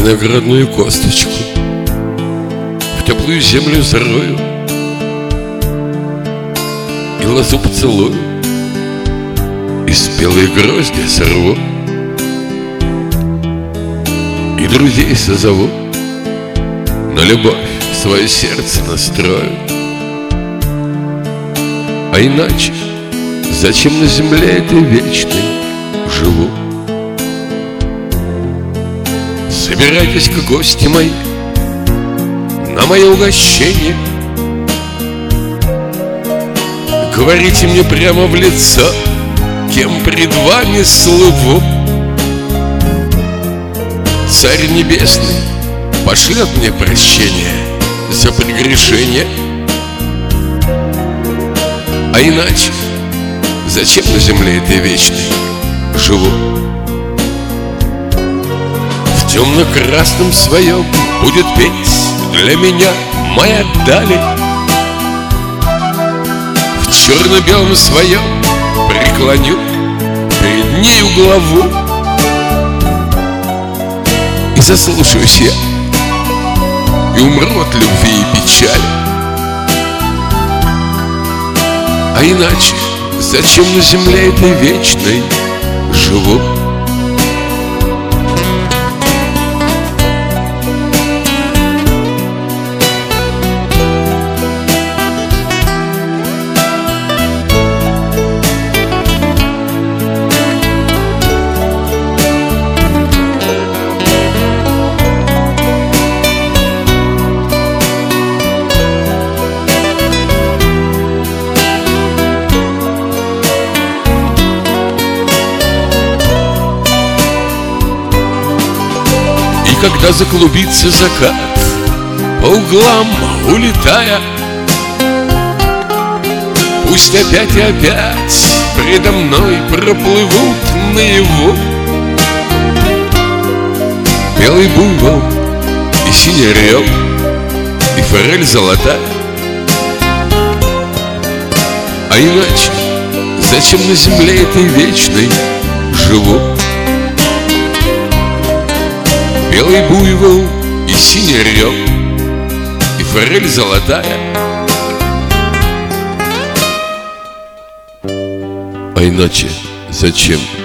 виноградную косточку в теплую землю зарою и лозу поцелую, и спелые грозди сорву, и друзей созову, на любовь свое сердце настрою. А иначе зачем на земле этой вечной живу? Собирайтесь-ка, гости мои, на мое угощение. Говорите мне прямо в лицо, кем пред вами слыву. Царь Небесный пошлет мне прощение за прегрешение. А иначе зачем на земле этой вечной живу? В темно-красном своем будет петь для меня моя даль, в черно-белом своем преклоню перед нею главу, и заслушаюсь я, и умру от любви и печали. А иначе зачем на земле этой вечной живу? Когда заклубится закат, по углам улетая, пусть опять и опять предо мной проплывут наяву белый буйвол и синий орел, и форель золотая. А иначе зачем на земле этой вечной живу? Белый буйвол и синий орел, и форель золотая. А иначе зачем